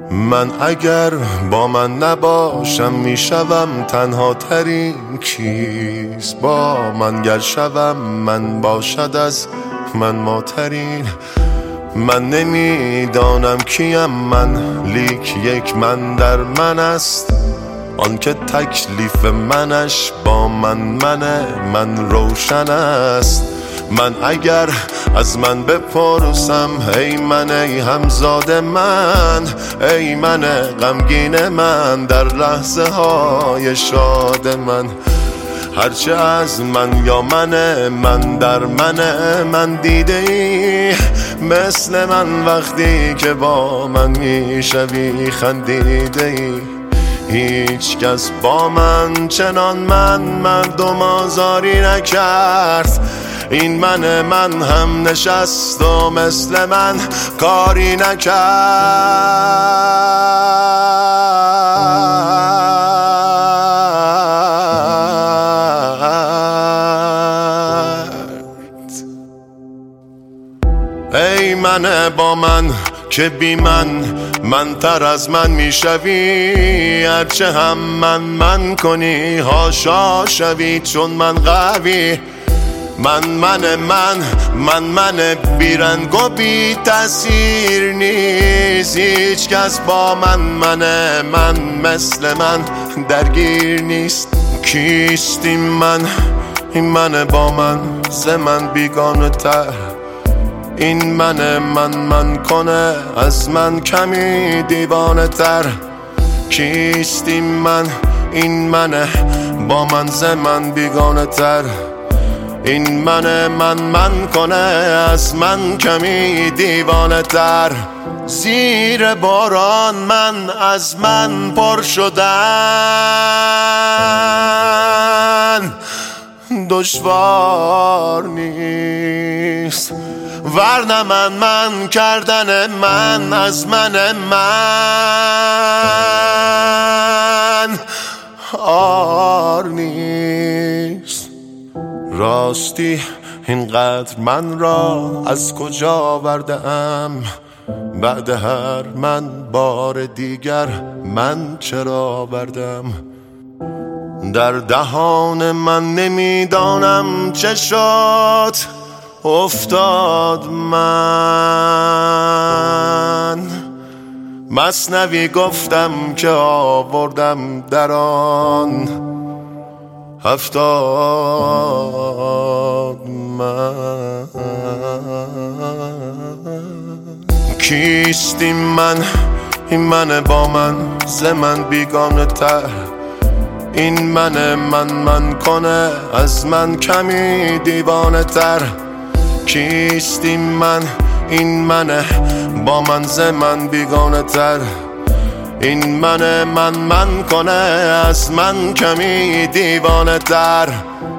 من اگر با من نباشم میشوم تنها ترین کیست، با من گر شوم من باشد از من ماترین. من نمیدانم کیم من، لیک یک من در من است، آن که تکلیف منش با من روشن است. من اگر از من بپرسم ای من ای همزاد من، ای من غمگین من در لحظه های شاد من، هرچه از من یا من در من دیده ای، مثل من وقتی که با من میشوی خندیده ای. هیچ کس با من چنان مردم آزاری نکرد، این من هم نشست و مثل من کاری نکرد. ای من با من که بی من تر از من میشوی، هرچه هم من کنی هاشا شوی چون من قوی. من بیرنگ و بی تأثیر نیست، هیچ کس با من مثل من درگیر نیست. کیستیم من؟ این من با من ز من بیگانه تر، این من کنه از من کمی دیوانه تر. کیستیم من؟ این من با من ز من بیگانه تر، این من کنه از من کمی دیوانه تر. زیر باران من از من پر شدن دشوار نیست، ورنه من کردن من از من آر نیست. راستی اینقدر من را از کجا آورده‌ام، بعد هر من بار دیگر من چرا آوردم؟ در دهان من نمیدانم چه شد افتاد من، مثنوی گفتم که آوردم در آن 70 من. کیستیم من؟ این من با من ز من بیگانه تر، این من کنه از من کمی دیوانه تر. کیستیم من؟ این من با من ز من بیگانه تر، این من کنه از من کمی دیوانه تر.